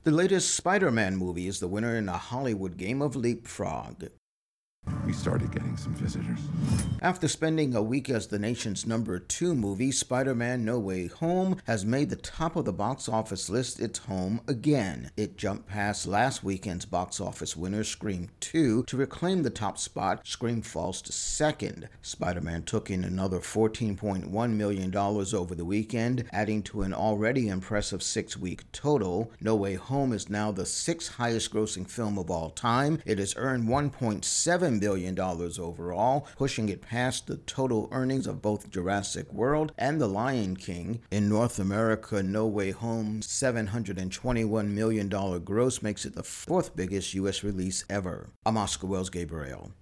The latest Spider-Man movie is the winner in a Hollywood game of Leapfrog. We started getting some visitors. After spending a week as the nation's #2 movie, Spider-Man No Way Home has made the top of the box office list its home again. It jumped past last weekend's box office winner Scream 2 to reclaim the top spot. Scream falls to second. Spider-Man took in another $14.1 million over the weekend, adding to an already impressive 6-week total. No Way Home is now the 6th highest grossing film of all time. It has earned $1.7 billion overall, pushing it past the total earnings of both Jurassic World and The Lion King. In North America, No Way Home's $721 million gross makes it the 4th biggest U.S. release ever. I'm Oscar Wells Gabriel.